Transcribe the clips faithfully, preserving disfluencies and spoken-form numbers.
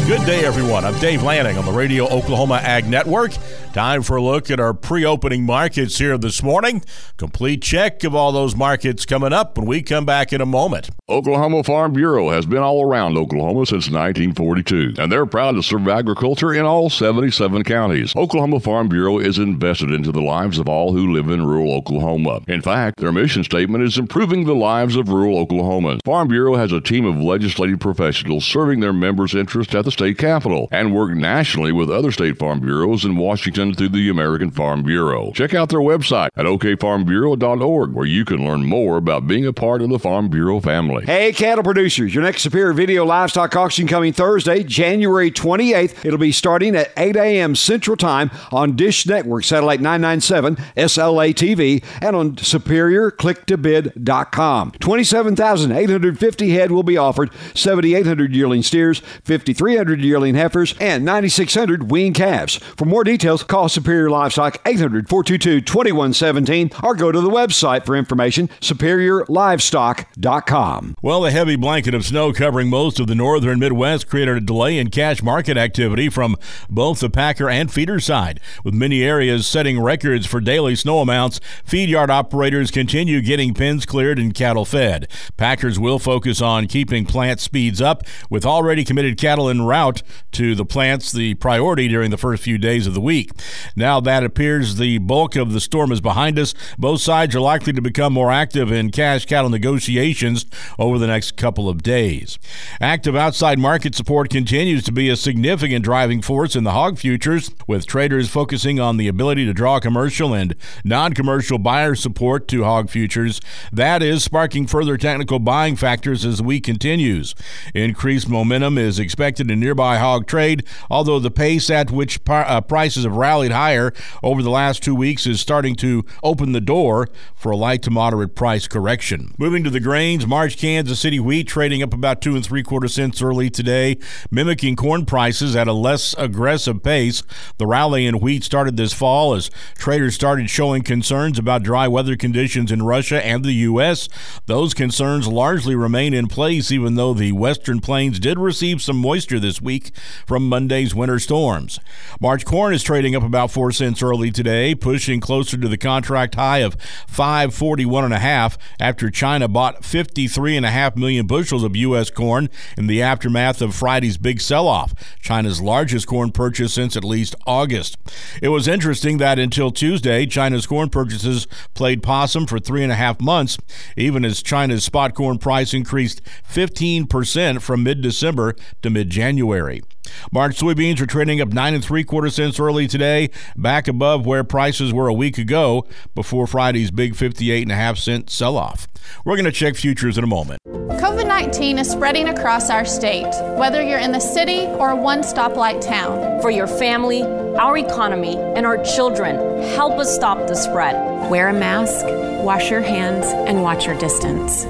Good day, everyone. I'm Dave Lanning on the Radio Oklahoma Ag Network. Time for a look at our pre-opening markets here this morning. Complete check of all those markets coming up when we come back in a moment. Oklahoma Farm Bureau has been all around Oklahoma since nineteen forty-two, and they're proud to serve agriculture in all seventy-seven counties. Oklahoma Farm Bureau is invested into the lives of all who live in rural Oklahoma. In fact, their mission statement is improving the lives of rural Oklahomans. Farm Bureau has a team of legislative professionals serving their members' interests at the state capitol and work nationally with other state farm bureaus in Washington through the American Farm Bureau. Check out their website at o k farm bureau dot org, where you can learn more about being a part of the Farm Bureau family. Hey, cattle producers, your next Superior Video Livestock Auction coming Thursday, January twenty-eighth. It'll be starting at eight a.m. Central Time on Dish Network, Satellite nine ninety-seven, S L A T V, and on superior click to bid dot com. twenty-seven thousand eight hundred fifty head will be offered, seven thousand eight hundred yearling steers, five thousand three hundred yearling heifers, and nine thousand six hundred weaned calves. For more details, call Superior Livestock eight hundred, four two two, two one one seven or go to the website for information, superior livestock dot com. Well, the heavy blanket of snow covering most of the northern Midwest created a delay in cash market activity from both the packer and feeder side. With many areas setting records for daily snow amounts, feed yard operators continue getting pens cleared and cattle fed. Packers will focus on keeping plant speeds up, with already committed cattle en route to the plants the priority during the first few days of the week. Now that appears the bulk of the storm is behind us, both sides are likely to become more active in cash cattle negotiations over the next couple of days. Active outside market support continues to be a significant driving force in the hog futures, with traders focusing on the ability to draw commercial and non-commercial buyer support to hog futures. That is sparking further technical buying factors as the week continues. Increased momentum is expected in nearby hog trade, although the pace at which par- uh, prices have rallied higher over the last two weeks is starting to open the door for a light to moderate price correction. Moving to the grains, March Kansas City wheat trading up about two and three quarter cents early today, mimicking corn prices at a less aggressive pace. The rally in wheat started this fall as traders started showing concerns about dry weather conditions in Russia and the U S. Those concerns largely remain in place, even though the western plains did receive some moisture this week from Monday's winter storms. March corn is trading up about four cents early today, pushing closer to the contract high of five forty-one and a half after China bought fifty-three and a half million bushels of U S corn in the aftermath of Friday's big sell-off, China's largest corn purchase since at least August. It was interesting that until Tuesday, China's corn purchases played possum for three and a half months, even as China's spot corn price increased fifteen percent from mid-December to mid-January. March soybeans are trading up nine and three quarter cents early today, back above where prices were a week ago before Friday's big fifty-eight and a half cent sell-off. We're going to check futures in a moment. COVID nineteen is spreading across our state, whether you're in the city or a one-stoplight town. For your family, our economy, and our children, help us stop the spread. Wear a mask, wash your hands, and watch your distance.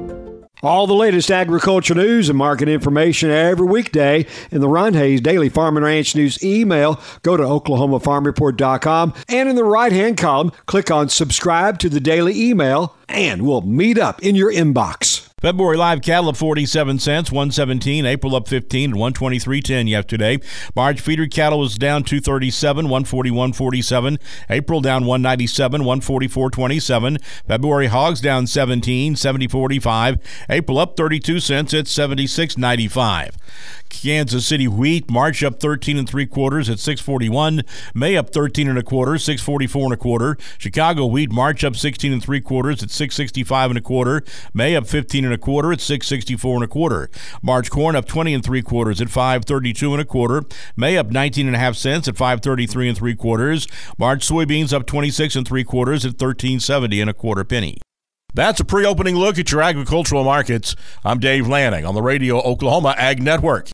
All the latest agriculture news and market information every weekday in the Ron Hayes Daily Farm and Ranch News email. Go to oklahoma farm report dot com and in the right-hand column, click on Subscribe to the Daily Email, and we'll meet up in your inbox. February live cattle up forty-seven cents, one seventeen. April up fifteen, one twenty-three ten yesterday. March feeder cattle was down two thirty-seven, one forty-one forty-seven. April down one ninety-seven, one forty-four twenty-seven. February hogs down seventeen, seventy forty-five. April up thirty-two cents at seventy-six ninety-five. Kansas City wheat, March up thirteen and three quarters at six forty-one. May up thirteen and a quarter, six forty-four and a quarter. Chicago wheat, March up sixteen and three quarters at six sixty-five and a quarter. May up fifteen and a quarter at six sixty-four and a quarter. March corn up twenty and three quarters at five thirty-two and a quarter. May up nineteen and a half cents at five thirty-three and three quarters. March soybeans up twenty-six and three quarters at thirteen seventy and a quarter penny. That's a pre-opening look at your agricultural markets. I'm Dave Lanning on the Radio Oklahoma Ag Network.